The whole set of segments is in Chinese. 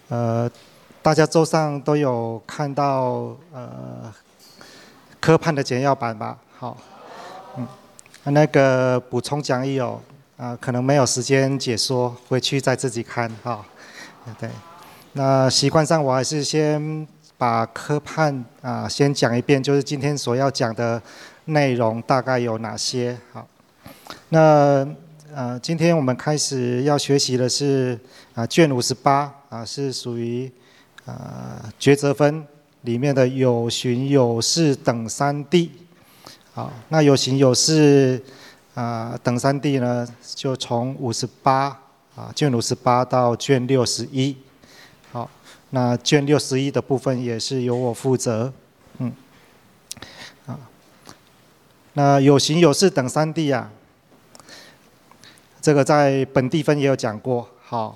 呃，大家桌上都有看到科判的简要版吧？好，那个补充讲义哦，可能没有时间解说，回去再自己看哈。对，那习惯上我还是先把科判先讲一遍，就是今天所要讲的内容大概有哪些。好，那今天我们开始要学习的是卷58是属于抉择分里面的有寻有视等三谛。好，那有寻有视等三谛呢，就从58卷58到卷61。好，那卷61的部分也是由我负责。那有寻有视等三谛这个在本地分也有讲过。好，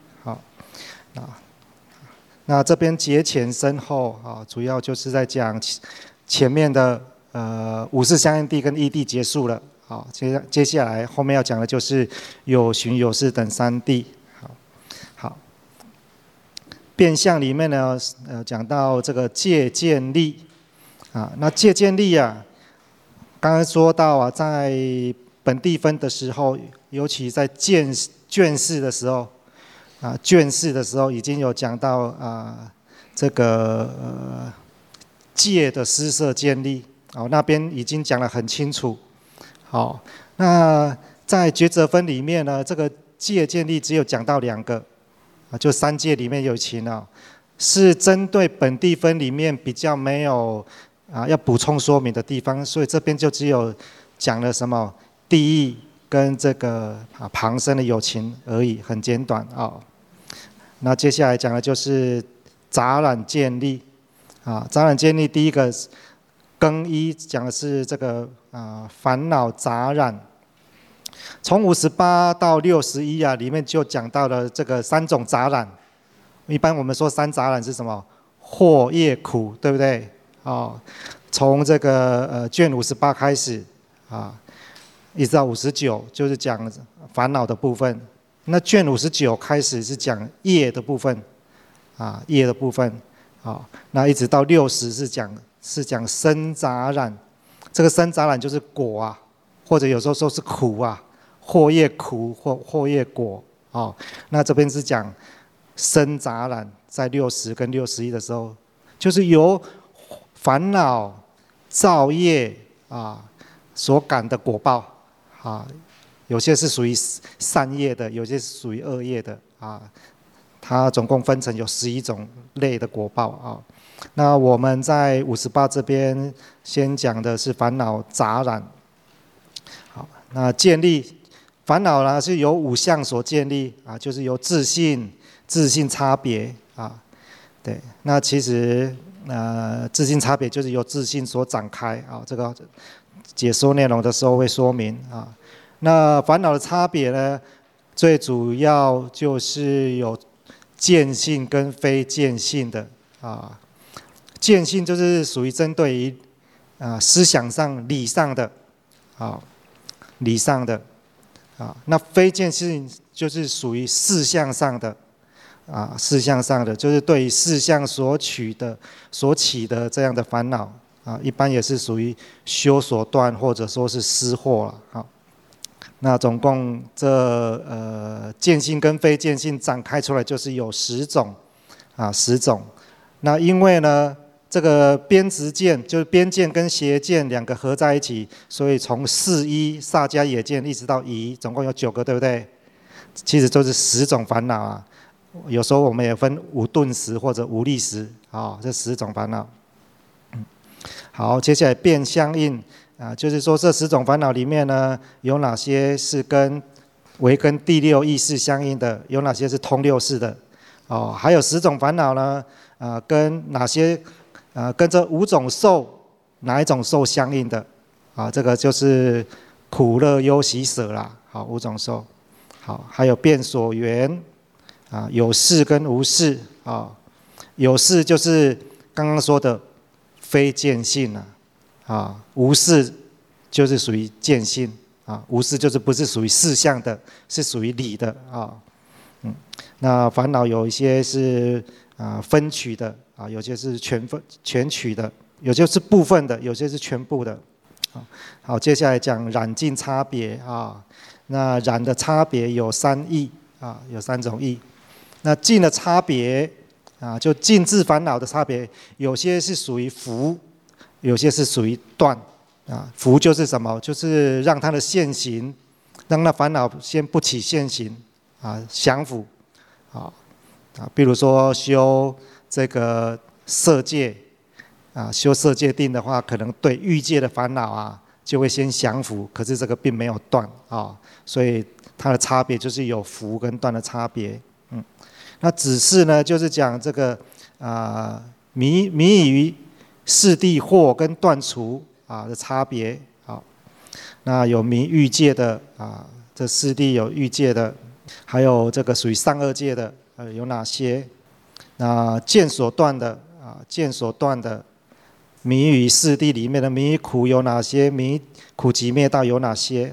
那这边节前深后主要就是在讲前面的五事相应谛跟义谛结束了。好，接下来后面要讲的就是有寻有视等三谛。好，变相里面呢讲到这个借鉴力那借鉴力刚才说到在本地分的时候，尤其在卷式的时候卷式的时候已经有讲到这个借的施设建立，那边已经讲得很清楚。好，那在抉择分里面呢，这个借建立只有讲到2个就三界里面有情是针对本地分里面比较没有要补充说明的地方，所以这边就只有讲了什么地义跟这个旁生的有情而已，很简短那接下来讲的就是杂染见立杂染见立第一个更一讲的是这个烦恼杂染。从58到61里面就讲到了这个3种杂染。一般我们说3杂染是什么？惑业苦，对不对？从这个卷58开始一直到59就是讲烦恼的部分。那卷59开始是讲业的部分业的部分。那一直到60是讲生杂染。这个生杂染就是果或者有时候说是苦惑业苦或惑业果那这边是讲生杂染，在60跟61的时候，就是由烦恼造业所感的果报有些是属于善业的，有些是属于恶业的它总共分成有11种类的果报那我们在58这边先讲的是烦恼杂染。好，那建立烦恼呢是由5项所建立就是由自性差别对，那其实自性差别就是由自性所展开这个解说内容的时候会说明那烦恼的差别呢，最主要就是有见性跟非见性的见性就是属于针对于思想上理上的理上的那非见性就是属于事相上的事相上的就是对于事相所起的这样的烦恼一般也是属于修所断或者说是失惑那总共这见性跟非见性展开出来就是有10种10种。那因为呢这个边执见就是边见跟邪见2个合在一起，所以从4依萨迦耶见一直到疑，总共有9个，对不对？其实就是10种烦恼有时候我们也分无顿识或者无力识这10种烦恼。好，接下来变相应就是说这10种烦恼里面呢，有哪些是为跟第6意识相应的，有哪些是通6识的还有10种烦恼呢跟哪些跟这5种受哪一种受相应的这个就是苦乐忧喜舍啦。好，5种受。好，还有变所缘有事跟无事有事就是刚刚说的非见性无事就是属于见性无事就是不是属于事相的，是属于理的那烦恼有一些是分取的有些是全取的，有些是部分的，有些是全部的。好，接下来讲染净差别那染的差别有3义有3种义。那净的差别就净治烦恼的差别，有些是属于伏，有些是属于断伏就是什么？就是让它的现行，让那烦恼先不起现行降伏比如说修这个色界修色界定的话，可能对欲界的烦恼就会先降伏，可是这个并没有断所以它的差别就是有伏跟断的差别。那只是呢，就是讲这个迷于四谛惑跟断除的差别那有迷欲界的这四谛有欲界的，还有这个属于上二界的有哪些？那见所断的见所断的迷于四谛里面的迷于苦有哪些？迷苦集灭道有哪些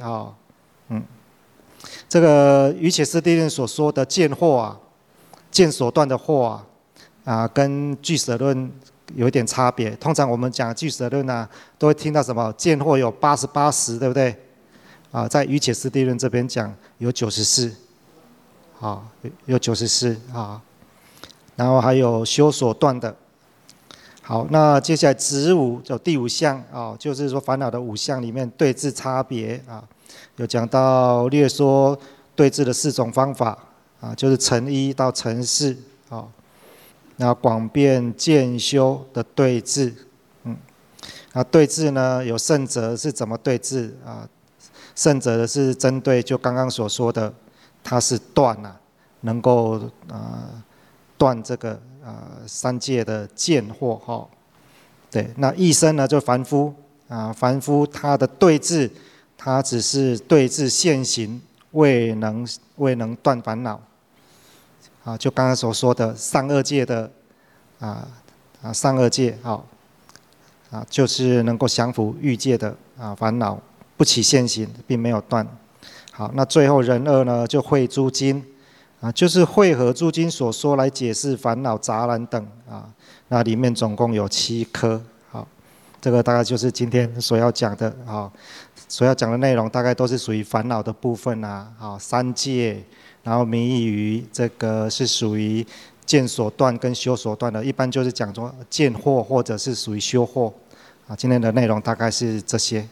这个瑜伽师地论所说的见惑见所断的惑跟俱舍论有一点差别。通常我们讲俱舍论都会听到什么见惑有88识，对不对？在瑜伽师地论这边讲有94，有94然后还有修所断的。好，那接下来子午就第5项就是说烦恼的5项里面对治差别有讲到略说对治的4种方法就是成1到成4那广辩渐修的对治那对治呢有圣者是怎么对治圣者的是针对就刚刚所说的，它是断能够断这个3界的见惑对，那异生呢就凡夫凡夫他的对治，他只是对治现行，未能断烦恼就刚刚所说的上二界的上二界就是能够降伏欲界的烦恼，不起现行，并没有断。好，那最后人二呢就会诸经就是汇合诸经所说来解释烦恼杂染等那里面总共有7科。好，这个大概就是今天所要讲的所要讲的内容，大概都是属于烦恼的部分3界，然后迷于这个是属于见所断跟修所断的，一般就是讲说见惑或者是属于修惑今天的内容大概是这些。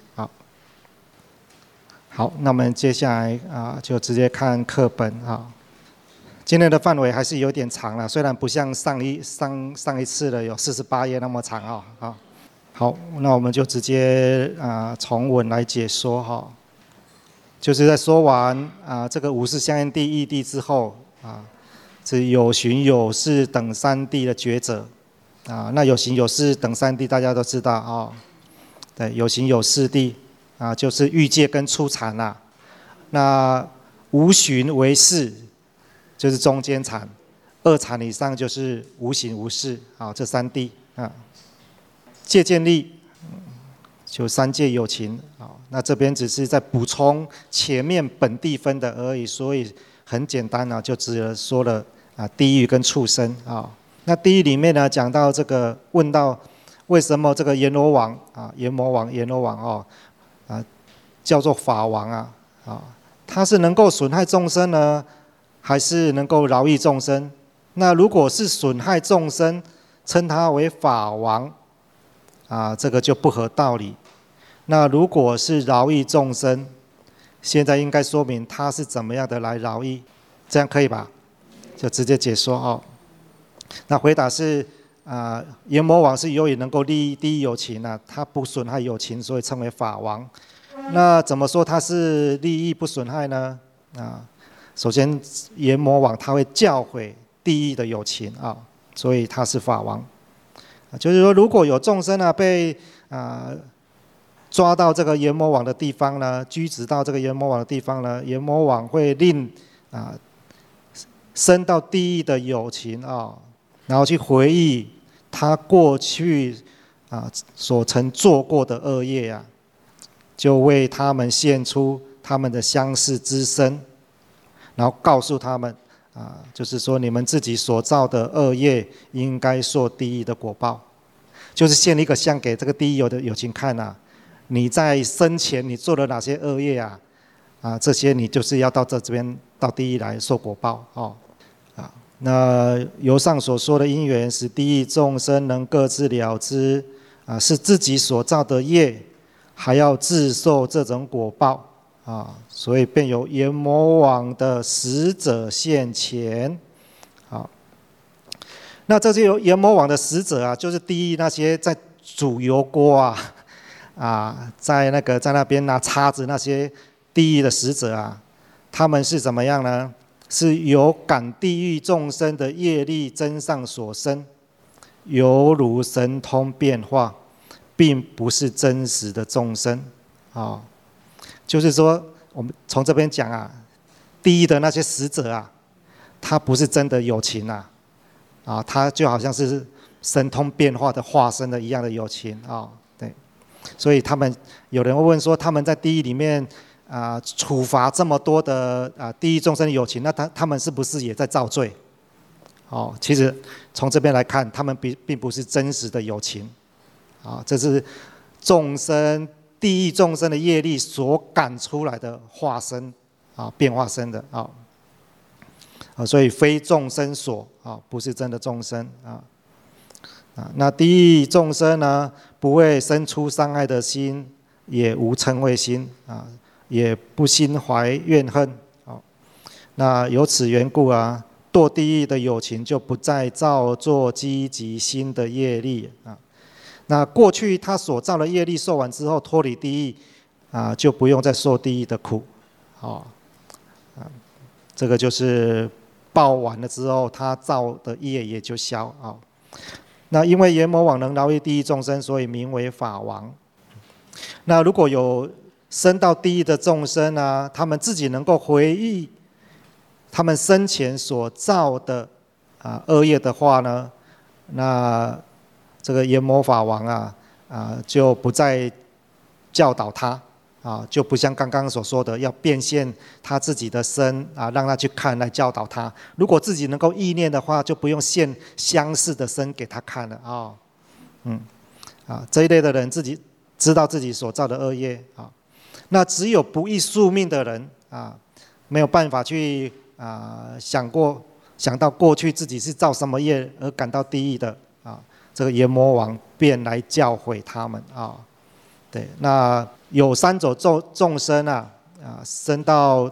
好，那我们接下来就直接看课本今天的范围还是有点长了，虽然不像上一次的有48页那么长好，那我们就直接从文来解说就是在说完这个五识相应谛义谛之后这有寻有事等3谛的抉择那有寻有事等3谛大家都知道对，有寻有事谛就是欲界跟初禅那无寻为事就是中间禅，2禅以上就是无行无事这3谛戒见力就3界有情那这边只是在补充前面本谛分的而已，所以很简单就只说了地狱跟畜生那地狱里面呢讲到这个问到为什么这个阎罗王叫做法王他是能够损害众生呢，还是能够饶益众生？那如果是损害众生，称他为法王这个就不合道理。那如果是饶益众生，现在应该说明他是怎么样的来饶益，这样可以吧？就直接解说那回答是阎魔王是由于能够利益第一有情他不损害有情，所以称为法王。那怎么说他是利益不损害呢？首先阎魔王他会教诲地狱的有情所以他是法王。就是说，如果有众生被抓到这个阎魔王的地方呢，拘止到这个阎魔王的地方呢，阎魔王会令生到地狱的有情然后去回忆他过去所曾做过的恶业就为他们现出他们的相似之身，然后告诉他们就是说你们自己所造的恶业，应该受地狱的果报。就是献一个像给这个地狱的有情看你在生前你做了哪些恶业这些你就是要到这边到地狱来受果报那由上所说的因缘，使地狱众生能各自了知是自己所造的业，还要自受这种果报所以便有阎魔王的使者现前那这些阎魔王的使者就是地狱那些在煮油锅在那边拿叉子那些地狱的使者他们是怎么样呢？是由感地狱众生的业力增上所生，犹如神通变化，并不是真实的众生就是说，我们从这边讲地狱的那些使者他不是真的有情他就好像是神通变化的化身的一样的有情对，所以他们有人会问说，他们在地狱里面处罚这么多的地狱众生的有情，那他们是不是也在造罪？其实从这边来看，他们并不是真实的有情这是众生地狱众生的业力所感出来的化身变化身的所以非众生所不是真的众生那地狱众生呢，不会生出伤害的心，也无嗔恚心也不心怀怨恨那由此缘故堕地狱的有情就不再造作积极心的业力那过去他所造的业力受完之后，脱离地狱就不用再受地狱的苦这个就是报完了之后，他造的业也就消那因为阎魔王能饶益地狱众生，所以名为法王。那如果有生到地狱的众生他们自己能够回忆他们生前所造的恶业的话呢，那这个阎魔法王就不再教导他就不像刚刚所说的要变现他自己的身让他去看来教导他。如果自己能够意念的话，就不用现相似的身给他看了这一类的人自己知道自己所造的恶业那只有不义宿命的人没有办法去想到过去自己是造什么业而感到地狱的这个阎魔王便来教诲他们对，那有3种众生生到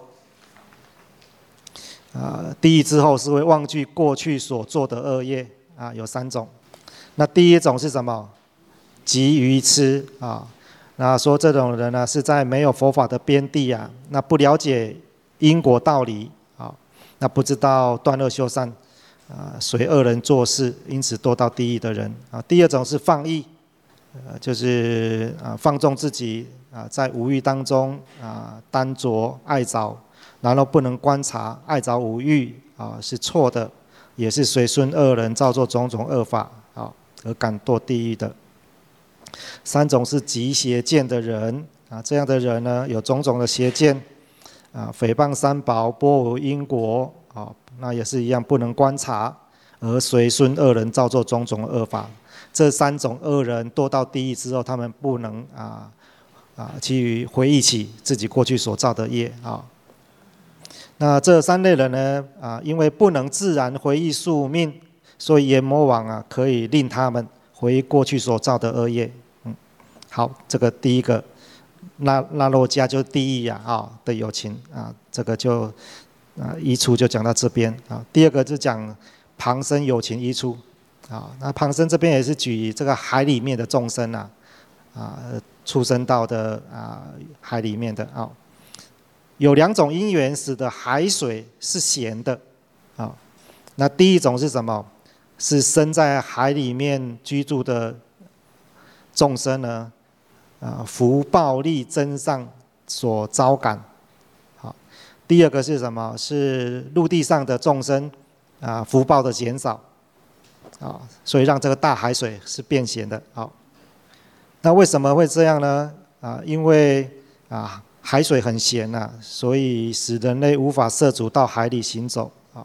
地狱之后，是会忘记过去所做的恶业有3种。那第一种是什么？急于痴那说这种人是在没有佛法的边地那不了解因果道理那不知道断恶修善随恶人做事，因此堕到地狱的人第二种是放逸就是放纵自己在五欲当中耽着爱着，然后不能观察爱着五欲是错的，也是随顺恶人造作种种恶法而感堕地狱的。3种是极邪见的人这样的人呢，有种种的邪见诽谤三宝，波无因果那也是一样不能观察，而随顺恶人造作种种恶法。这3种恶人堕到地狱之后，他们不能去回忆起自己过去所造的业那这3类人呢因为不能自然回忆宿命，所以阎魔王可以令他们回忆过去所造的恶业。好，这个第一个那罗迦就是地狱的有情这个就依出就讲到这边第二个就讲旁生有情依出那旁生这边也是举这个海里面的众生出生到的海里面的有2种因缘使得海水是咸的那第一种是什么？是生在海里面居住的众生呢福报力增上所招感第二个是什么？是陆地上的众生福报的减少所以让这个大海水是变咸的那为什么会这样呢？因为海水很咸所以使人类无法涉足到海里行走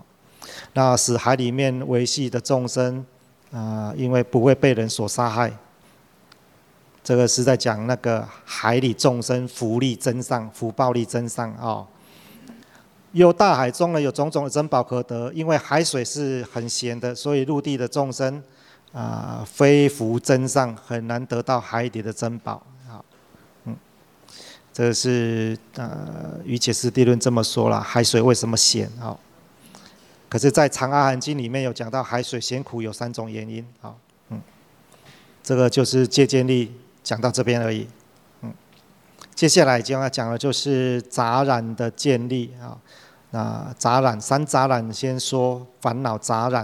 那使海里面维系的众生因为不会被人所杀害。这个是在讲那个海里众生福利增上，福报力增上啊。又大海中呢有种种的珍宝可得，因为海水是很咸的，所以陆地的众生非福增上，很难得到海底的珍宝啊。这个是于解释地论这么说了，海水为什么咸啊？可是，在《长阿含经》里面有讲到海水咸苦有3种原因啊。这个就是戒见力讲到这边而已。接下来就要讲的就是杂染的见力啊。那杂染3杂染，先说烦恼杂染。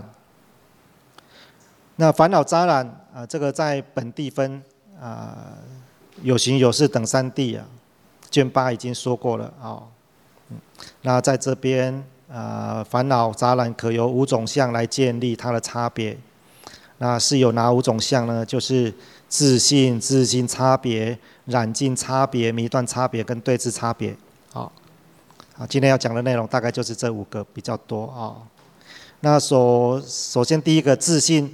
那烦恼杂染这个在本地分有形有事等3地卷8已经说过了啊。那在这边烦恼杂染可由5种相来建立它的差别。那是有哪5种相呢？就是自性、自性差别、染净差别、迷断差别跟对治差别。今天要讲的内容大概就是这5个比较多那首先第一个自性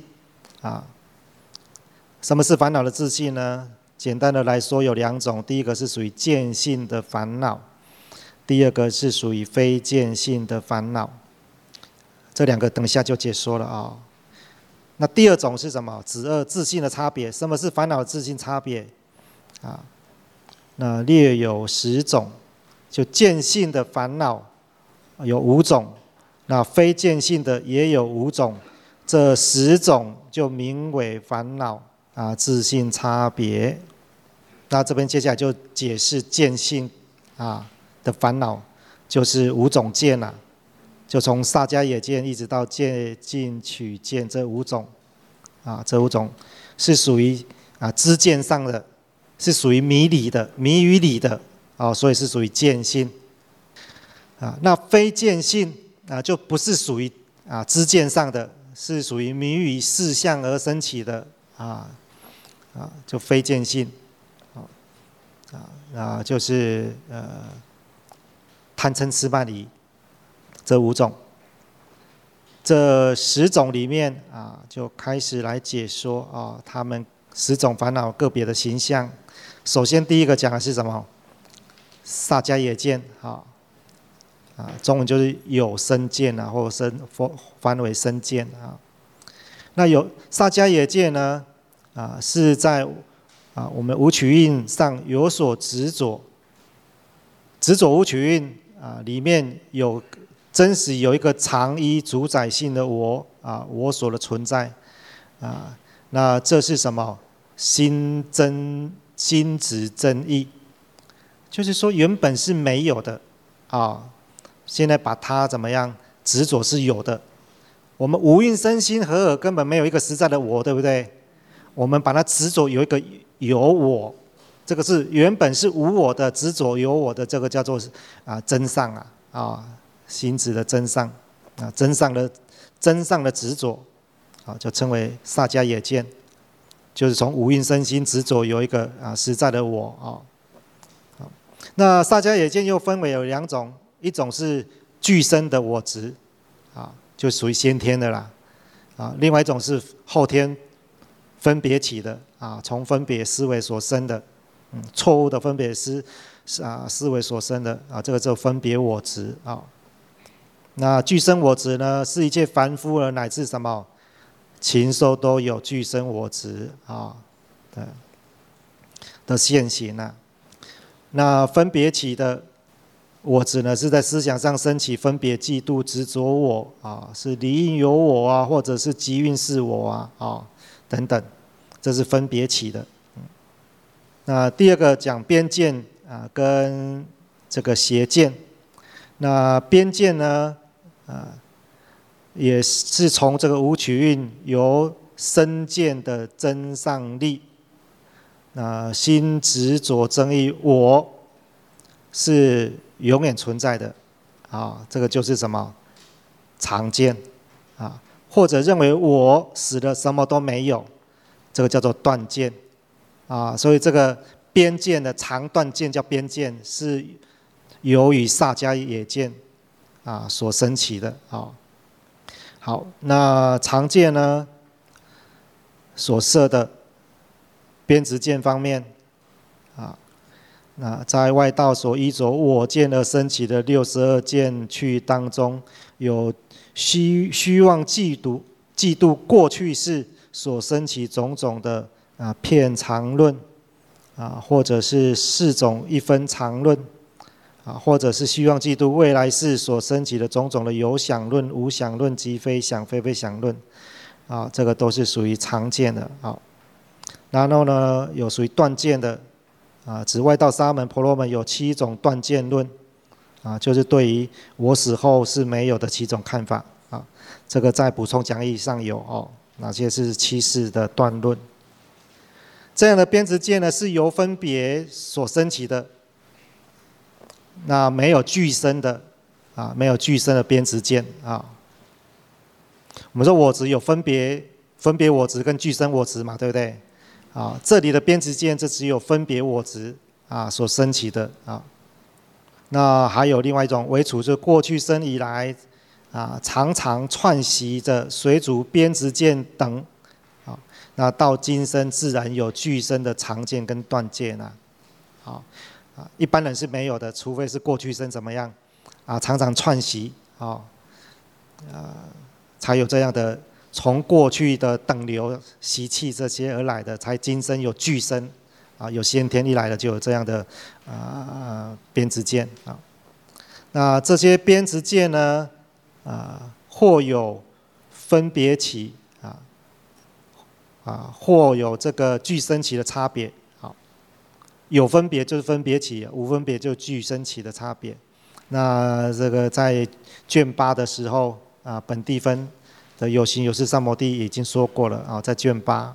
什么是烦恼的自性呢？简单的来说有2种，第一个是属于见性的烦恼，第二个是属于非见性的烦恼。这2个等一下就解说了那第2种是什么？指2自性的差别。什么是烦恼的自性差别那略有10种。就见性的烦恼有5种，那非见性的也有5种，这10种就名为烦恼自性差别。那这边接下来就解释见性的烦恼，就是5种见就从萨迦耶见一直到戒禁取见这5种这5种是属于知见上的，是属于迷理的、迷于理的所以是属于见性那非见性就不是属于知见上的，是属于迷于事相而生起的就非见性就是贪嗔痴慢疑这5种。这10种里面就开始来解说他们10种烦恼个别的形象。首先第一个讲的是什么？萨迦耶见中文就是有生见或者翻为生见那有萨迦耶见呢是在我们五取印上有所执着，执着五取印里面有真实有一个常依主宰性的我我所的存在那这是什么？心执真意，就是说原本是没有的现在把它怎么样执着是有的。我们无印身心合尔根本没有一个实在的我，对不对？我们把它执着有一个有我，这个是原本是无我的执着有我的，这个叫做真相心执的真相真相的执着就称为萨迦耶见，就是从无印身心执着有一个实在的我那萨迦耶见又分为有2种，一种是具身的我执就属于先天的啦另外一种是后天分别起的从分别思维所生的错误的分别思维所生的这个叫分别我执那具身我执呢，是一切凡夫乃至什么禽兽都有具身我执的现行那分别起的我执呢，是在思想上升起分别嫉妒执着我是离因有我或者是集运是我等等，这是分别起的那第2个讲边见跟这个邪见。那边见呢也是从这个五取运由身见的真上力心执着争议我是永远存在的这个就是什么？常见或者认为我死了什么都没有，这个叫做断见所以这个边见的常断见叫边见，是由于萨迦耶见所升起的好，那常见呢所设的编执见方面啊，那在外道所依着我见而生起的62见趣当中，有虚妄嫉妒过去世所生起种种的片常论或者是4种一分常论或者是虚妄嫉妒未来世所生起的种种的有想论、无想论及非想、非非想论这个都是属于常见的然后呢，有属于断见的指外道沙门、婆罗门有7种断见论就是对于我死后是没有的7种看法这个在补充讲义上有哪些是7世的断论。这样的编执见呢，是由分别所生起的，那没有具身的没有具身的编执见我们说我执有分别我执跟具身我执嘛，对不对？这里的编执见，这只有分别我执所生起的那还有另外一种为处，就是过去生以来常常串习着随逐编执见等那到今生自然有具身的常见跟断见一般人是没有的，除非是过去生怎么样常常串习才有这样的从过去的等流习气这些而来的，才今生有具身有先天一来的就有这样的编执见那这些编执见呢或有分别起或有这个具身起的差别有分别就是分别起，无分别就具身起的差别。那这个在卷8的时候本地分的有形有事三摩地已经说过了在卷8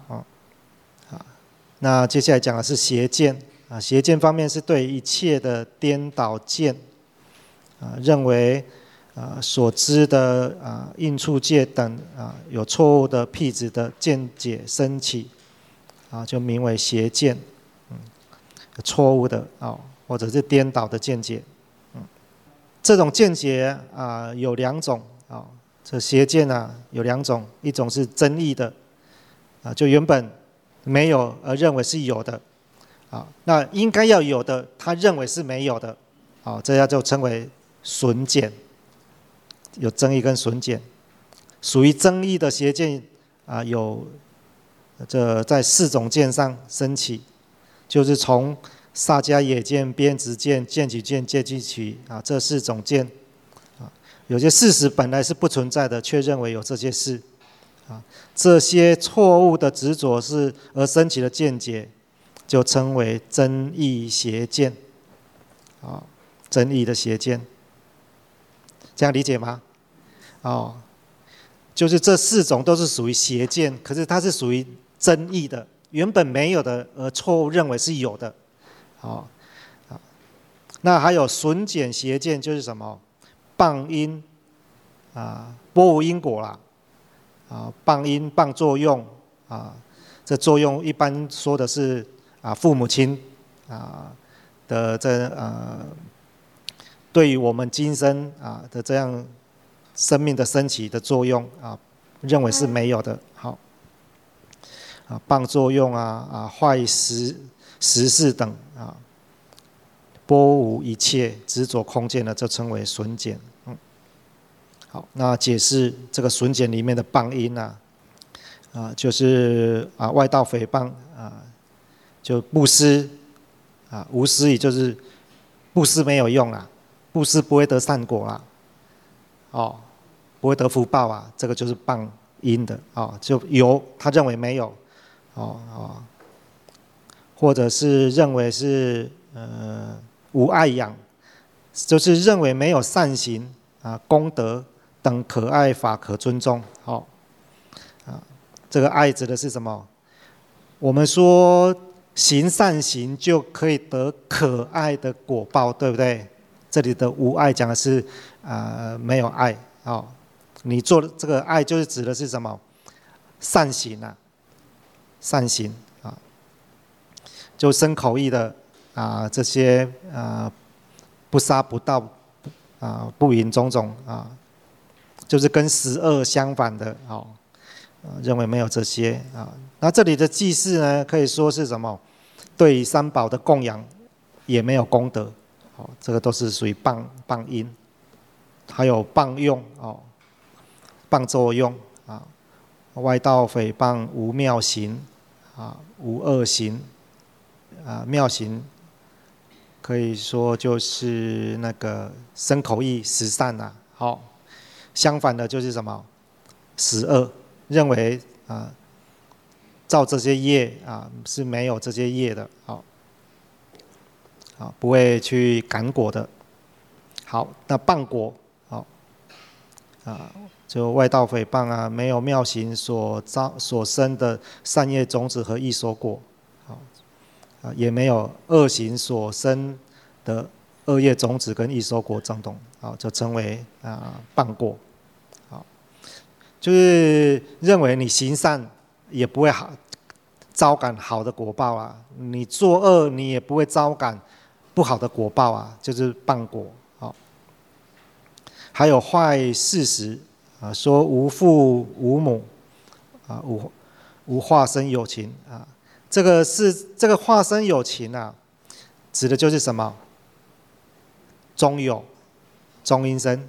那接下来讲的是邪见邪见方面是对一切的颠倒见认为所知的应处界等有错误的辟支的见解升起就名为邪见错误的或者是颠倒的见解这种见解有2种这邪见有2种，一种是增益的就原本没有而认为是有的那应该要有的他认为是没有的这样就称为损减，有增益跟损减。属于增益的邪见有这在4种见上升起，就是从萨迦耶见、编执见、见取见、戒禁取这4种见有些事实本来是不存在的，却认为有这些事这些错误的执着是而升起的见解，就称为增益邪见增益的邪见，这样理解吗？就是这4种都是属于邪见，可是它是属于增益的，原本没有的而错误认为是有的那还有损减邪见，就是什么谤因波无因果啦谤因谤作用这作用一般说的是父母亲的这对于我们今生的这样生命的升起的作用认为是没有的。好谤作用坏实事等波无一切执着空见的，就称为损减。好，那解释这个损减里面的谤因就是外道诽谤就布施无施，也就是布施没有用布施不会得善果不会得福报这个就是谤因的就有他认为没有或者是认为是无爱养，就是认为没有善行功德等可爱法可尊重这个爱指的是什么？我们说行善行就可以得可爱的果报，对不对？这里的无爱讲的是没有爱你做的这个爱就是指的是什么？善行善行就身口意的这些不杀不盗不淫种种就是跟12相反的，认为没有这些啊。那这里的祭祀呢，可以说是什么？对三宝的供养也没有功德，这个都是属于谤因，还有谤用谤作用啊，外道诽谤无妙行无恶行妙行可以说就是那个身口意十善相反的就是什么？12，认为造这些业是没有这些业的，不会去感果的。好，那谤果就外道诽谤没有妙行所生的善业种子和异熟果，也没有恶行所生的恶业种子跟异熟果种种，就称为谤果。就是认为你行善也不会招感好的果报你作恶你也不会招感不好的果报就是谤果。还有坏事实说无父无母无化身有情这个化身有情指的就是什么？中有中阴身。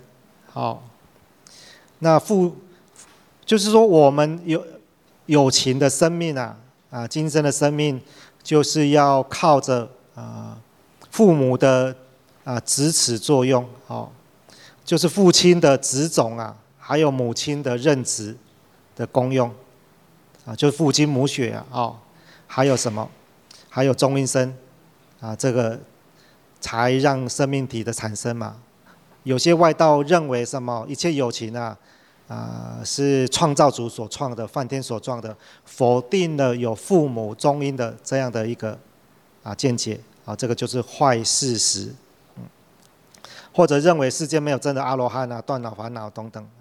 那就是说我们有情的生命今生的生命就是要靠着父母的支持作用就是父亲的子种还有母亲的任职的功用就是父精母血还有什么？还有中阴身这个才让生命体的产生嘛。有些外道认为什么？一切有情是创造主所创的，梵天所创的，否定了有父母中阴的这样的一个见解这个就是坏事实。或者认为世间没有真的阿罗汉断恼烦恼等等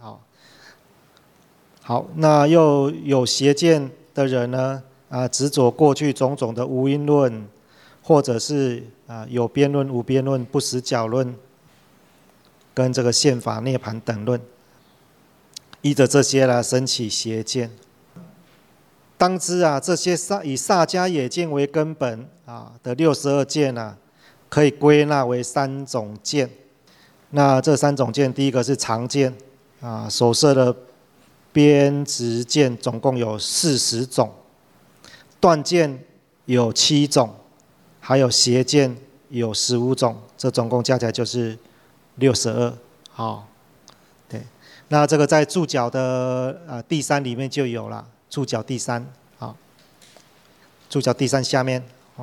好，那又有邪见的人呢执着过去种种的无因论，或者是有边论、无边论、不死角论，跟这个宪法涅槃等论，依着这些来升起邪见。当知这些以萨迦耶见为根本的62见可以归纳为3种见。那这3种见，第一个是常见所摄的边执见总共有40种，断见有7种，还有邪见有15种，这总共加起来就是62。对，那这个在注脚的第3里面就有了，注脚第3注脚第3下面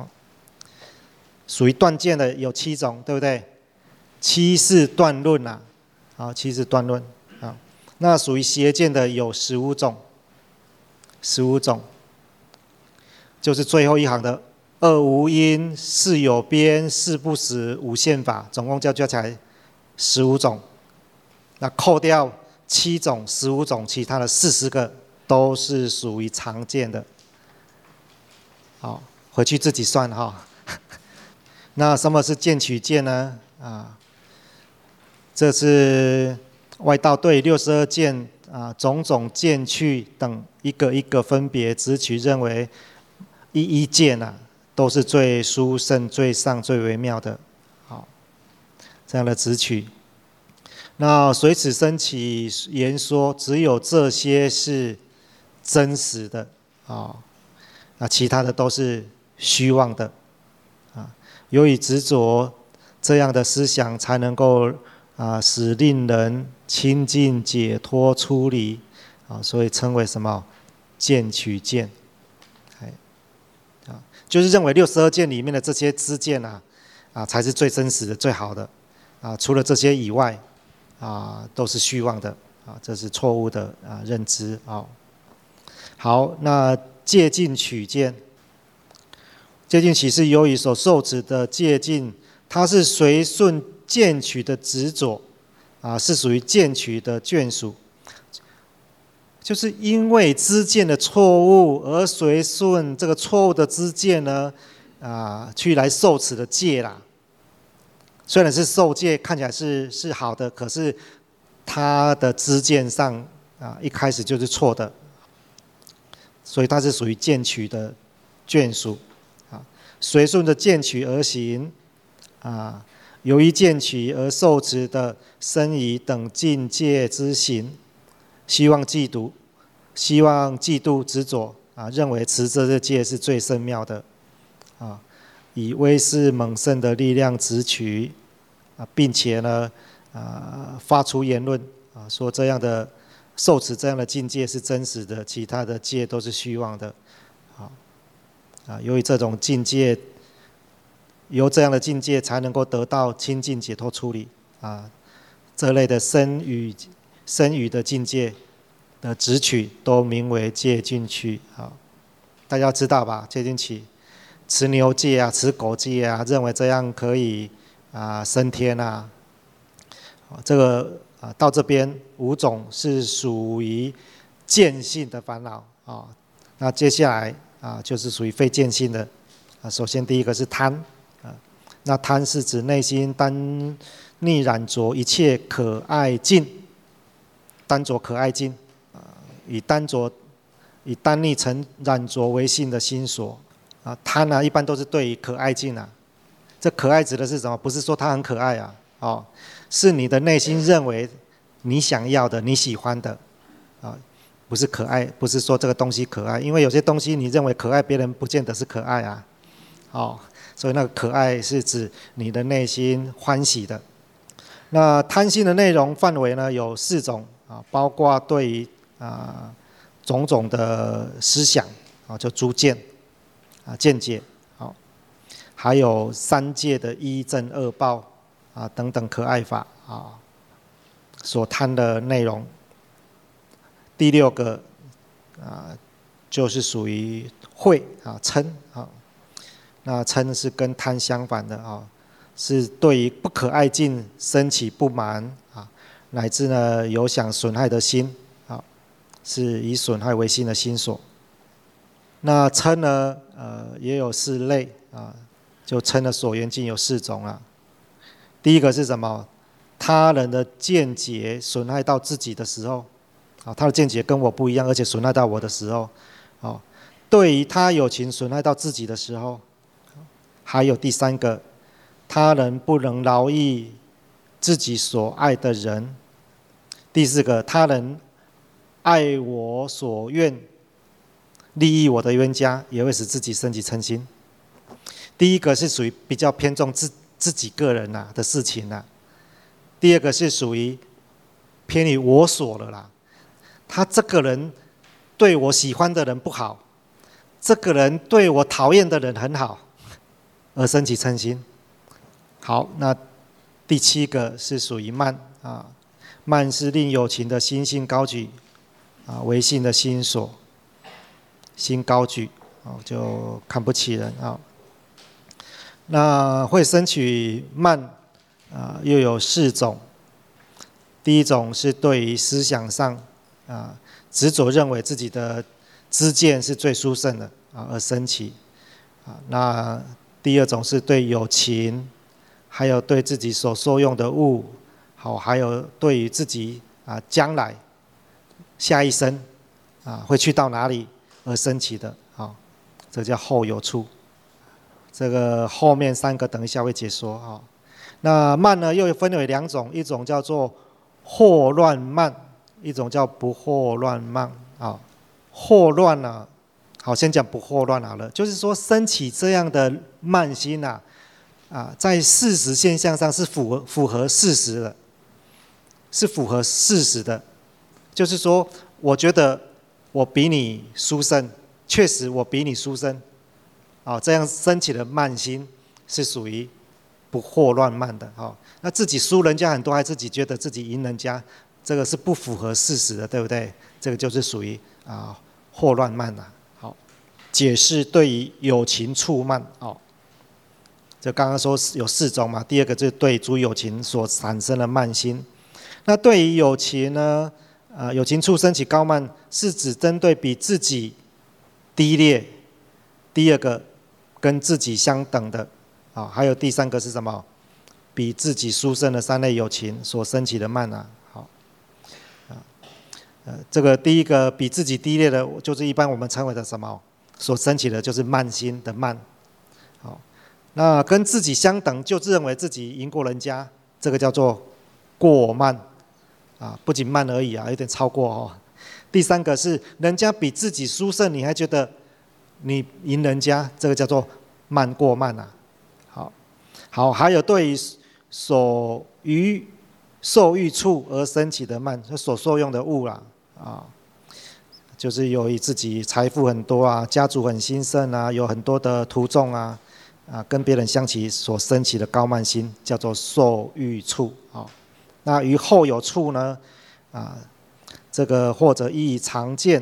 属于断见的有7种，对不对？7是断论7是断论那属于邪见的有15种，15种，就是最后一行的2无因、4有边、4不死、5宪法，总共加起来15种。那扣掉7种、15种，其他的40个都是属于常见的。好，回去自己算那什么是见取见呢？这是外道对62见种种见趣等一个一个分别执取，认为一见都是最殊胜、最上、最微妙的。这样的执取。那随此生起言说，只有这些是真实的那其他的都是虚妄的由于执着这样的思想，才能够使令人清净解脱出离所以称为什么？见取见。就是认为62见里面的这些知见才是最真实的、最好的除了这些以外都是虚妄的这是错误的认知好，那戒禁取见，戒禁取是由于所受持的戒禁，它是随顺见取的执着是属于见取的眷属，就是因为知见的错误而随顺这个错误的知见呢去来受持的戒啦。虽然是受戒看起来是好的，可是他的知见上一开始就是错的，所以他是属于见取的眷属随顺着见取而行由于见取而受持的身语等境界之行，希望嫉妒执着认为持这个戒是最深妙的以威势猛盛的力量执取并且呢发出言论说这样的受持这样的境界是真实的，其他的戒都是虚妄的由于这种境界，由这样的境界才能够得到清净解脱出离这类的身语的境界的执取都名为戒禁取大家知道吧？戒禁取，持牛戒持狗戒认为这样可以升天这个到这边5种是属于见性的烦恼那接下来就是属于非见性的首先第一个是贪那贪是指内心单逆染着一切可爱境，单着可爱境以单逆成染着为性的心所贪一般都是对于可爱境这可爱指的是什么？不是说它很可爱是你的内心认为你想要的、你喜欢的不是可爱，不是说这个东西可爱，因为有些东西你认为可爱，别人不见得是可爱所以那个可爱是指你的内心欢喜的。那贪心的内容范围呢有4种包括对于种种的思想就诸见见解还有3界的依正恶报等等可爱法所贪的内容。第6个就是属于恚嗔那嗔是跟贪相反的是对于不可爱境升起不满乃至呢有想损害的心是以损害为心的心所。那嗔呢也有4类就嗔的所缘境有4种第一个是什么？他人的见解损害到自己的时候他的见解跟我不一样，而且损害到我的时候对于他有情损害到自己的时候，还有第3个，他人不能饶益自己所爱的人。第4个，他人爱我所愿，利益我的冤家，也会使自己升起嗔心。第一个是属于比较偏重自己个人的事情第2个是属于偏于我所了啦。他这个人对我喜欢的人不好，这个人对我讨厌的人很好，而升起嗔心。好，那第7个是属于慢慢是令有情的心性高举为性的心所，心高举就看不起人那会升起慢又有4种。第1种是对于思想上执着认为自己的知见是最殊胜的而升起那第2种是对有情，还有对自己所受用的物还有对于自己将来下一生会去到哪里而升起的这叫后有处。这个后面3个等一下会解说那慢呢又分为2种，一种叫做惑乱慢，一种叫不惑乱慢惑乱好，先讲不惑乱好了，就是说升起这样的慢心在事实现象上是符合事实的，是符合事实的。就是说，我觉得我比你殊胜，确实我比你殊胜这样升起的慢心是属于不惑乱慢的那自己输人家很多，还自己觉得自己赢人家，这个是不符合事实的，对不对？这个就是属于惑乱慢好，解释对于有情处慢就刚刚说有4种嘛。第2个就是对诸有情所产生的慢心。那对于有情呢有情处升起高慢，是指针对比自己低劣。第2个跟自己相等的还有第3个是什么？比自己殊胜的3类有情所升起的慢好， 这个第一个比自己低劣的，就是一般我们称为的什么？所升起的就是慢心的慢。好，那跟自己相等，就自认为自己赢过人家，这个叫做过慢。不仅慢而已有点超过哦。第三个是人家比自己殊胜，你还觉得你赢人家，这个叫做慢过慢好，还有对于受欲处而升起的慢，所受用的物就是由于自己财富很多家族很兴盛有很多的徒众跟别人相起所升起的高慢心，叫做受欲处那于后有处呢这个或者意常见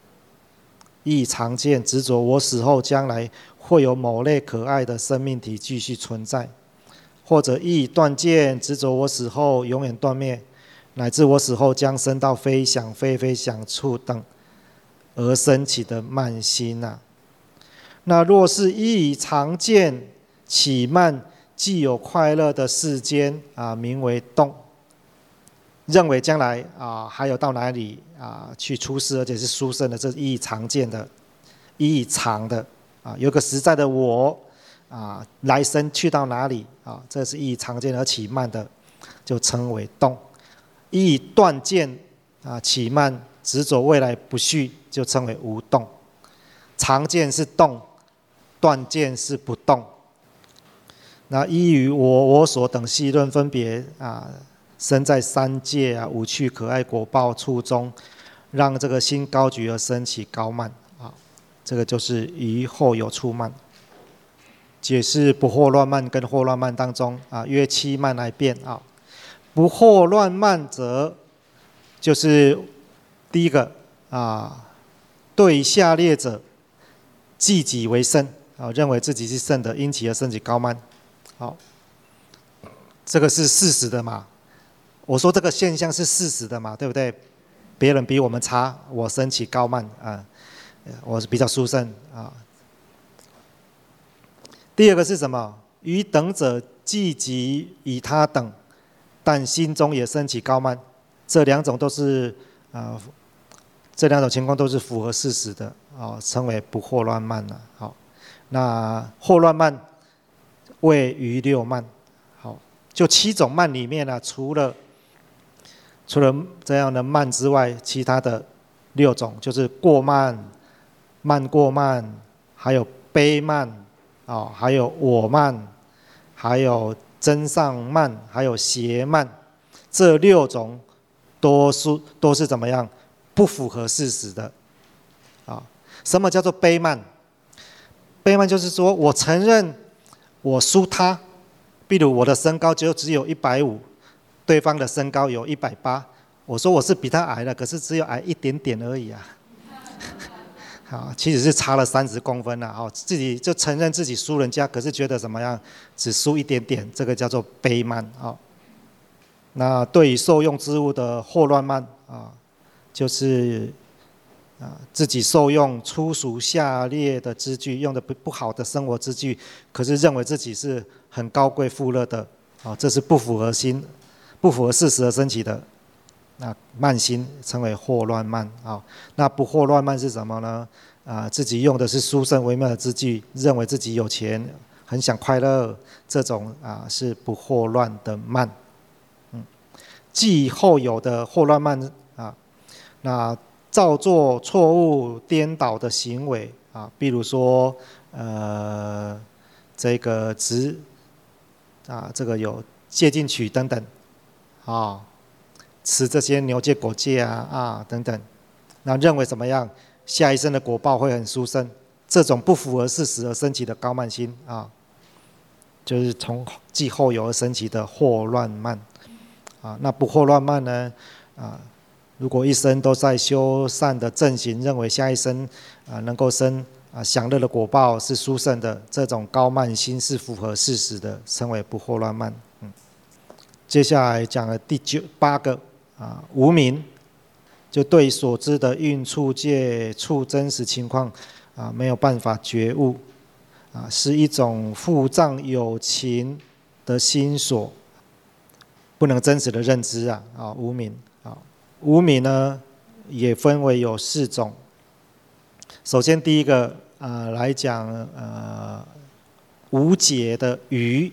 执着我死后将来会有某类可爱的生命体继续存在，或者意断见执着我死后永远断灭，乃至我死后将升到非想非非想处等而升起的慢心那若是意常见起慢，既有快乐的世间名为动，认为将来还有到哪里去出世，而且是殊胜的，这是意义常见的，意义常的有个实在的我来生去到哪里这是意义常见而起慢的，就称为动。意义断见起慢执着未来不续，就称为无动。常见是动，断见是不动。那依于我所等细论分别身在三界五趣可爱果报处中，让这个心高举而升起高慢这个就是于后有处慢。解释不惑乱慢跟惑乱慢当中约七慢来辩不惑乱慢则就是第一个对下列者记己为圣认为自己是圣的，因其而升起高慢。好，这个是事实的嘛？我说这个现象是事实的嘛，对不对？别人比我们差，我升起高慢我是比较殊胜第二个是什么？于等者既及以他等，但心中也升起高慢，这两种情况都是符合事实的称为不惑乱慢好，那惑乱慢谓于六慢。好，就七种慢里面除了这样的慢之外，其他的六种就是过慢、慢过慢，还有悲慢还有我慢，还有真上慢，还有邪慢，这六种都是怎么样？不符合事实的什么叫做悲慢？悲慢就是说我承认我输他，比如我的身高就只有150，对方的身高有180，我说我是比他矮了，可是只有矮一点点而已其实是差了30公分自己就承认自己输人家，可是觉得怎么样？只输一点点，这个叫做悲慢那对于受用之物的惑乱慢就是自己受用粗俗下劣的资具，用的不好的生活资具，可是认为自己是很高贵富乐的这是不符合事实而升起的慢心，称为惑乱慢那不惑乱慢是什么呢？自己用的是殊胜微妙的资具，认为自己有钱，很想快乐，这种是不惑乱的慢。继后有的惑乱慢那造作错误颠倒的行为比如说这个这个有戒禁取等等吃这些牛戒果戒等等，那认为怎么样？下一生的果报会很殊胜，这种不符合事实而升起的高慢心就是从继后有而升起的惑乱慢那不惑乱慢呢如果一生都在修善的正行，认为下一生能够生享乐的果报是殊胜的，这种高慢心是符合事实的，称为不惑乱慢。接下来讲了第8个无明，就对所知的运处界处真实情况没有办法觉悟是一种附障有情的心所，不能真实的认知无明无明呢也分为有4种。首先第一个来讲无解的鱼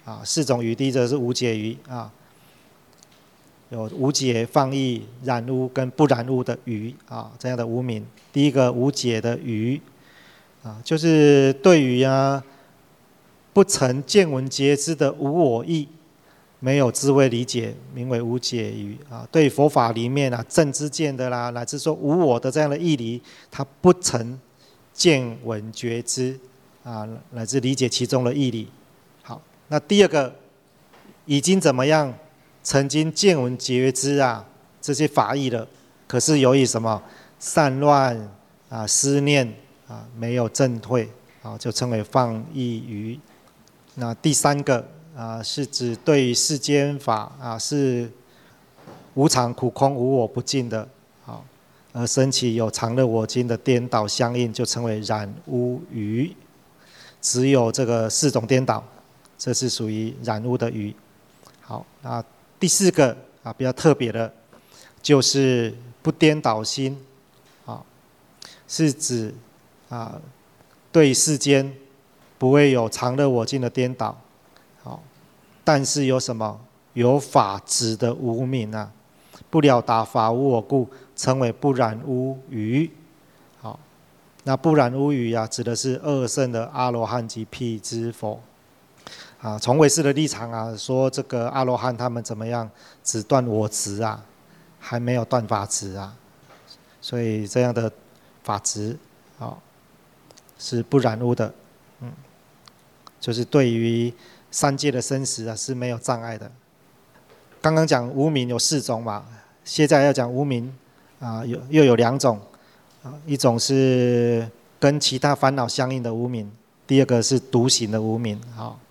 4种鱼，第一个是无解鱼有无解、放逸、染污跟不染污的鱼这样的污名。第一个无解的鱼就是对于不曾见闻觉知的无我义，没有智慧理解，名为无解鱼对佛法里面正知见的啦，乃至说无我的这样的义理，他不曾见闻觉知乃至理解其中的义理。好，那第二个已经怎么样？曾经见闻觉知这些法义了，可是由于什么散乱思念没有正退就称为放逸鱼。那第3个是指对于世间法是无常、苦、空、无我、不净的而生起有常乐我净的颠倒相应，就称为染污鱼。只有这个4种颠倒，这是属于染污的鱼。好，第4个比较特别的，就是不颠倒心是指对世间不会有常乐我净的颠倒但是有什么？有法执的无明不了达法无我故，称为不染污鱼。好，那不染污鱼指的是2圣的阿罗汉及辟支佛。从唯识的立场说这个阿罗汉他们怎么样？只断我执还没有断法执所以这样的法执是不染污的。就是对于3界的生死是没有障碍的。刚刚讲无明有4种嘛，现在要讲无明又有2种一种是跟其他烦恼相应的无明，第二个是独行的无明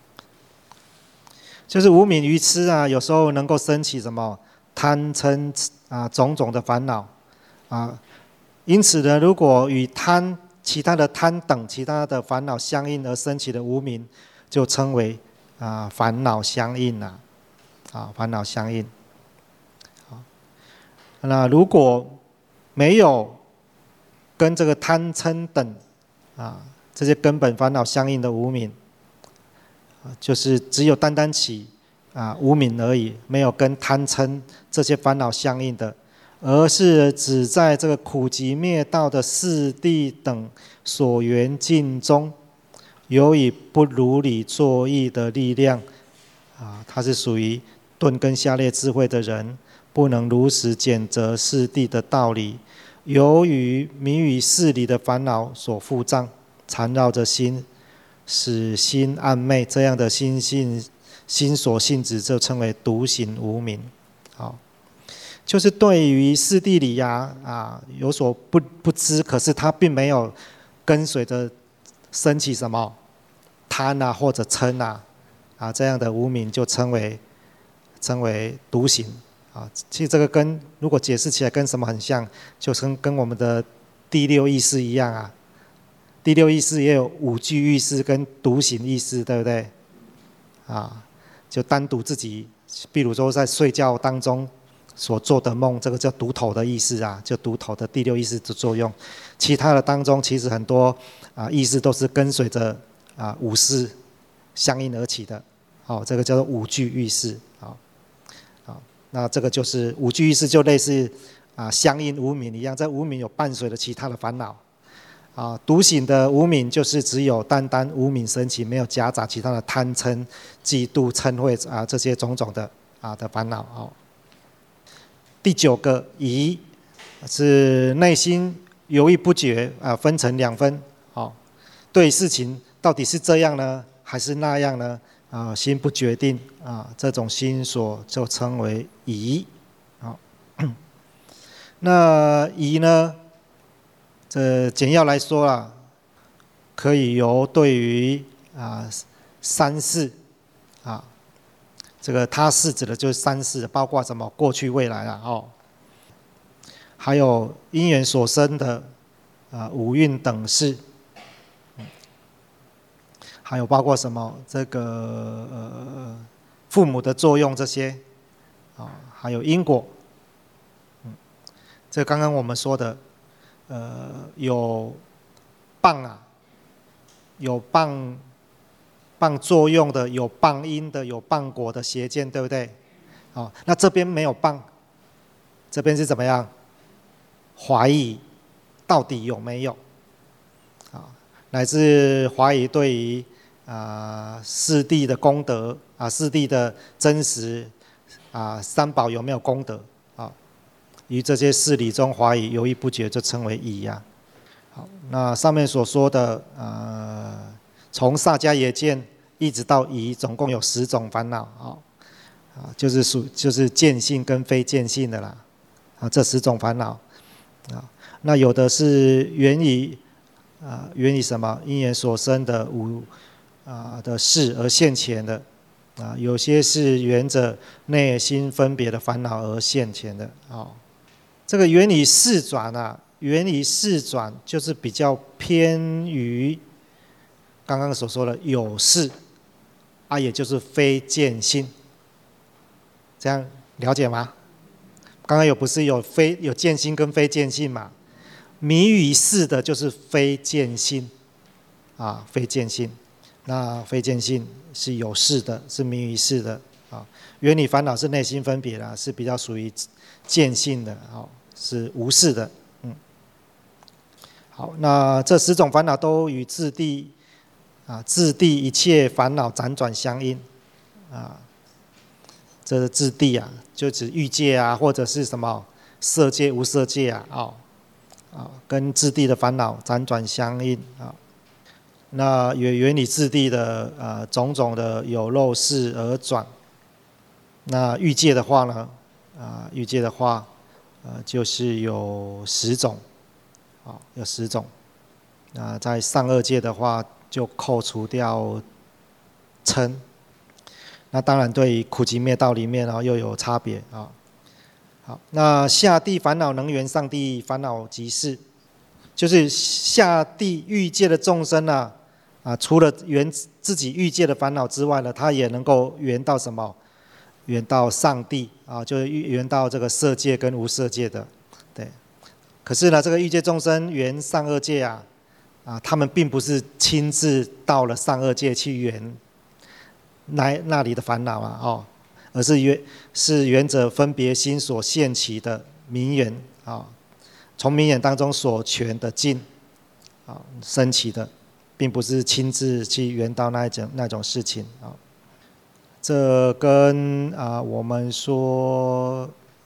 就是无明愚痴有时候能够生起什么贪嗔种种的烦恼因此呢，如果与其他的贪等其他的烦恼相应而生起的无明，就称为烦恼相应烦恼相应。那如果没有跟这个贪嗔等这些根本烦恼相应的无明，就是只有单单起无明而已，没有跟贪嗔这些烦恼相应的，而是只在这个苦集灭道的四谛等所缘境中，由于不如理作意的力量它是属于顿根下列智慧的人，不能如实检则四谛的道理，由于迷于事理的烦恼所覆障，缠绕着心，使心暗昧，这样的心所性质就称为独行无明。好，就是对于四谛理有所不知，可是他并没有跟随着升起什么贪或者嗔这样的无明，就称为独行其实这个如果解释起来跟什么很像，就跟我们的第六意识一样第六意识也有五具意识跟独行意识，对不对就单独自己，比如说在睡觉当中所做的梦，这个叫独头的意识就独头的第六意识的作用。其他的当中其实很多意识都是跟随着五识相应而起的这个叫做五具意识那这个就是五具意识，就类似相应无明一样，在无明有伴随了其他的烦恼独行的无明就是只有单单无明升起，没有夹杂其他的贪嗔嫉妒嗔恚这些种种的烦恼第9个疑是内心犹豫不决分成2分对事情到底是这样呢还是那样呢心不决定这种心所就称为疑那疑呢这简要来说可以由对于三世这个他世指的就是三世，包括什么过去未来还有因缘所生的五蕴等事还有包括什么这个父母的作用这些还有因果这刚刚我们说的，有棒啊，有棒作用的，有棒因的，有棒果的邪见，对不对？好，那这边没有棒，这边是怎么样？怀疑到底有没有？啊，乃至怀疑对于四谛的功德啊，四谛的真实啊，三宝有没有功德啊？于这些事理中怀疑，犹豫不决，就称为疑呀。好，那上面所说的从萨迦耶见一直到疑，总共有10种烦恼就是见性跟非见性的啦。这10种烦恼那有的是源于什么因缘所生的的事而现前的有些是缘着内心分别的烦恼而现前的这个缘于事转缘于事转就是比较偏于刚刚所说的有事也就是非见性，这样了解吗？刚刚不是有见性跟非见性嘛？迷于事的就是非见性非见性。那非见性是有事的，是迷于事的缘于烦恼是内心分别啦，是比较属于见性的是无事的。好，那这10种烦恼都与自地一切烦恼辗转相应这是自地就指欲界或者是什么色界、无色界跟自地的烦恼辗转相应那也缘于自地的种种的有漏事而转。那欲界的话呢欲界的话就是有10种有10种。那在上2界的话就扣除掉嗔。那当然对于苦集灭道里面又有差别好，那下地烦恼能缘上地烦恼即是，就是下地欲界的众生除了缘自己欲界的烦恼之外呢，他也能够缘到什么？缘到上地就是缘到这个色界跟无色界的。对。可是呢，这个欲界众生缘上2界他们并不是亲自到了上2界去缘那里的烦恼而是缘着分别心所现起的名缘从名缘当中所权的境升起的，并不是亲自去缘到那种事情这跟我们说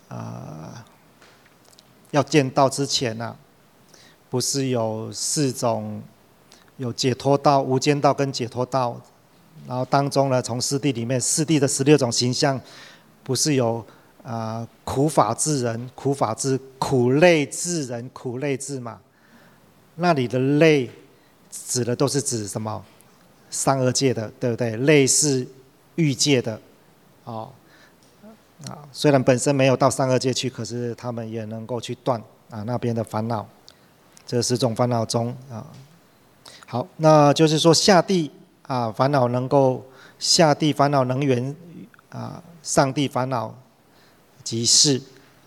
要见道之前不是有4种，有解脱道、无间道跟解脱道，然后当中呢，从四谛里面4谛的16种形象，不是有苦法智人、苦法智、苦类智人、苦类智嘛？那里的类指的都是指什么？上2界的，对不对？类是欲界的虽然本身没有到上2界去，可是他们也能够去断那边的烦恼。这10种烦恼中好，那就是说下地烦恼能够下地烦恼能缘上地烦恼即是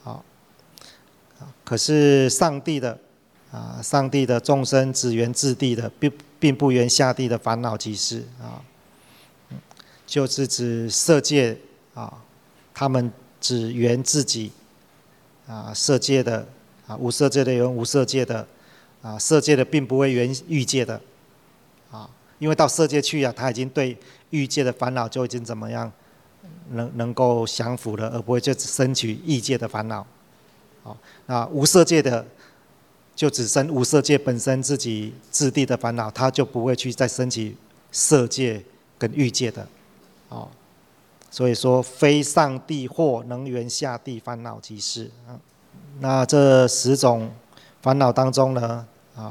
可是上地的众生只缘自地的，并不缘下地的烦恼即是就是指色界他们只缘自己色界的无色界的缘无色界的色界的并不会缘欲界的因为到色界去他已经对欲界的烦恼就已经怎么样能够降伏了，而不会就只生起欲界的烦恼那无色界的就只生无色界本身自己自地的烦恼，他就不会去再生起色界跟欲界的所以说非上地或能缘下地烦恼即是那这10种烦恼当中呢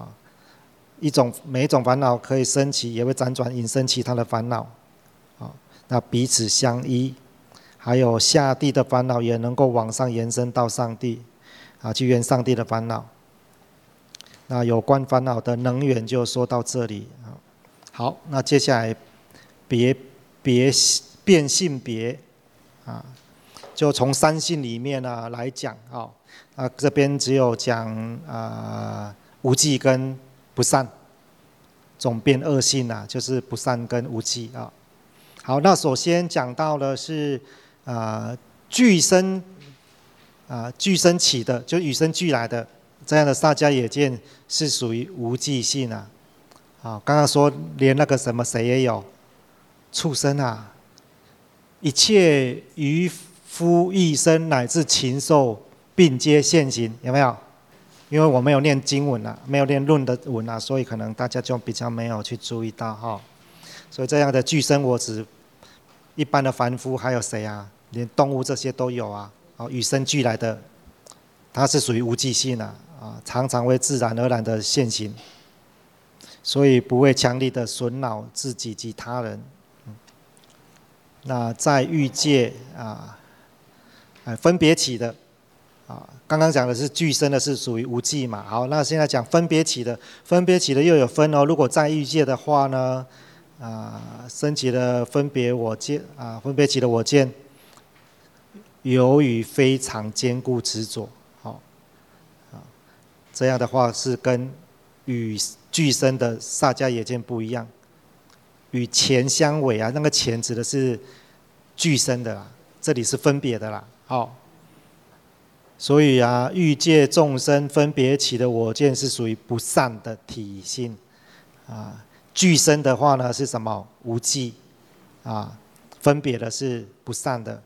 每一种烦恼可以升起，也会辗转引生其他的烦恼那彼此相依，还有下地的烦恼也能够往上延伸到上地去缘上地的烦恼。那有关烦恼的能缘就说到这里好，那接下来变性别就从三性里面呢来讲啊，这边只有讲无记跟不善，总变二性啊，就是不善跟无记啊。好，那首先讲到的是俱生起的，就与生俱来的这样的萨迦耶见是属于无记性啊。刚刚说连那个什么谁也有，畜生啊，一切渔夫异生乃至禽兽并皆现行，有没有？因为我没有念经文啊，没有念论的文啊，所以可能大家就比较没有去注意到哈。所以这样的俱生我指一般的凡夫，还有谁啊？连动物这些都有啊。与生俱来的，它是属于无记性啊，常常会自然而然的现行，所以不会强力的损恼自己及他人。那在欲界分别起的刚刚讲的是俱生的是属于无记嘛。好，那现在讲分别起的，分别起的又有分哦。如果在欲界的话呢，升起的分别我见分别起的我见，由于非常坚固执着，这样的话是跟与俱生的萨迦耶见不一样，与前相违啊。那个前指的是俱生的啦，这里是分别的啦。所以欲界众生分别起的我见是属于不善的体性俱生的话呢是什么？无记分别的是不善的。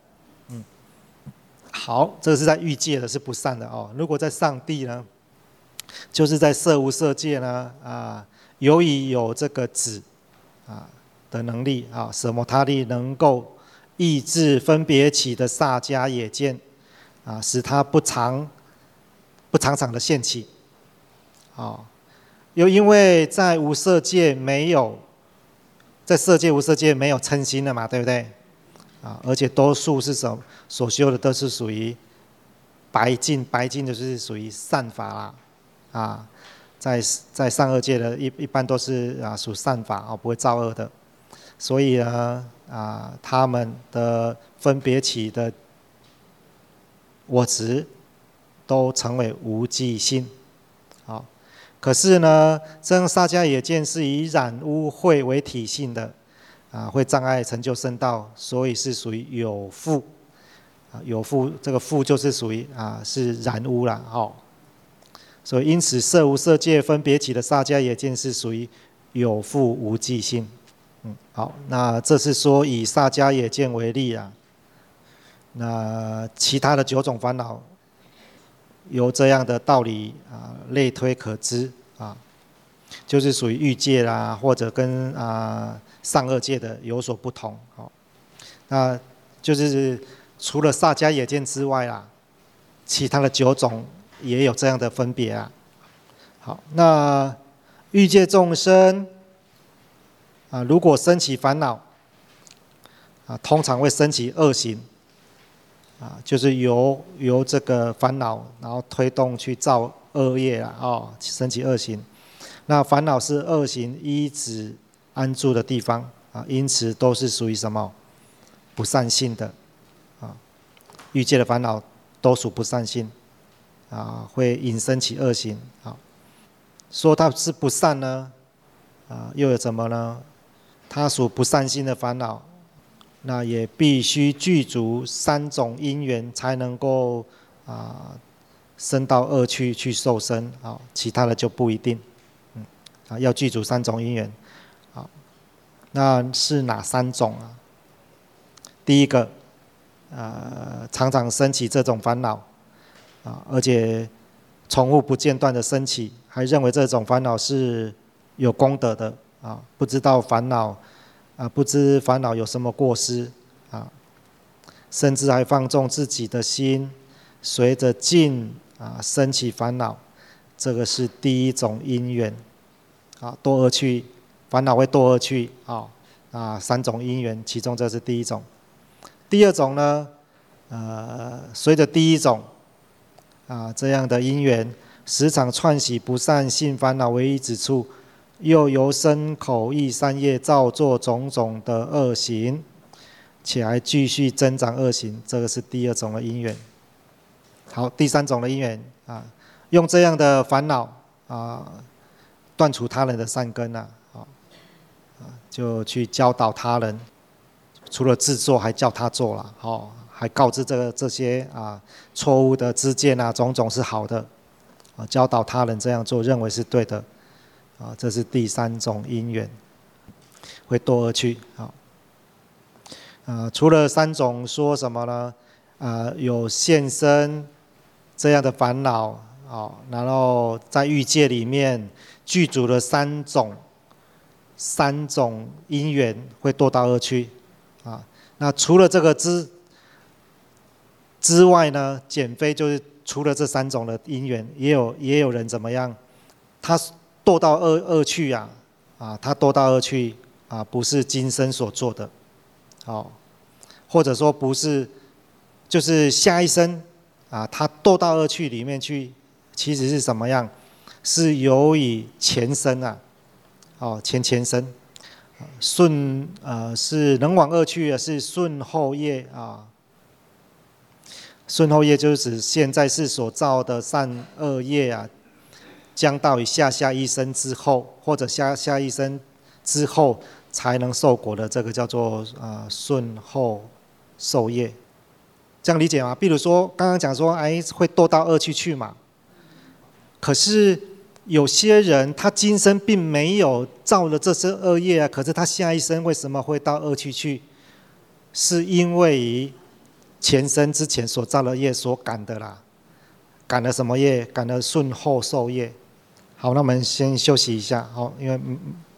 好，这个是在欲界的，是不善的哦。如果在上帝呢，就是在色无色界呢由于有这个止的能力舍摩他力，能够抑制分别起的萨迦耶见使它不常的现起又因为在无色界没有，在色界无色界没有嗔心了嘛，对不对而且多数是所修的都是属于白净，白净就是属于善法啦在上恶界的一般都是属善法不会造恶的，所以呢他们的分别起的我执都成为无记性。可是呢，这样萨迦耶见是以染污秽为体性的会障碍成就圣道，所以是属于有覆有覆，这个覆就是属于是染污啦所以因此色无色界分别起的萨迦耶见是属于有覆无记性。好，那这是说以萨迦耶见为例那其他的9种烦恼由这样的道理类推可知就是属于欲界啦，或者跟上恶界的有所不同那就是除了萨迦耶见之外其他的9种也有这样的分别好，那欲界众生如果生起烦恼通常会生起恶行就是由这个烦恼然后推动去造恶业生起恶行。那烦恼是恶行依止安住的地方因此都是属于什么？不善性的欲界的烦恼都属不善性会引生起恶行说它是不善呢又有什么呢？它属不善性的烦恼，那也必须具足3种因缘才能够生到恶趣去受生其他的就不一定要具足3种因缘那是哪3种第一个常常升起这种烦恼而且重复不间断的升起，还认为这种烦恼是有功德的不知道烦恼不知烦恼有什么过失甚至还放纵自己的心，随着境升起烦恼，这个是第一种因缘堕恶趣，烦恼会堕恶趣3种因缘，其中这是第一种。第二种呢随着第一种这样的因缘，时常串习不善性烦恼为依止处，又由身口意3业造作种种的恶行， 且还继续增长恶行，这个是第二种的因缘。好，第三种的因缘啊，用这样的烦恼啊，断除他人的善根啊，就去教导他人，除了自做还叫他做了，还告知这些错误的知见种种是好的，教导他人这样做，认为是对的，这是第三种因缘，会堕恶趣。除了三种说什么呢？有现身这样的烦恼，然后在欲界里面具足了三种因缘，会堕到恶趣。那除了这个之外呢，减非就是除了这三种的因缘，也有人怎么样？他堕到恶趣他堕到恶趣不是今生所做的，或者说不是，就是下一生他堕到恶趣里面去，其实是什么样？是由于前生前生是能往恶趣是顺后业顺后业就是指现在世所造的善恶业将到于下一生之后，或者下一生之后才能受果的，这个叫做顺后受业，这样理解吗？比如说刚刚讲说，会堕到恶趣去嘛。可是有些人他今生并没有造了这些恶业可是他下一生为什么会到恶趣去？是因为前生之前所造的业所感的啦。感了什么业？感了顺后受业。好，那我们先休息一下，因为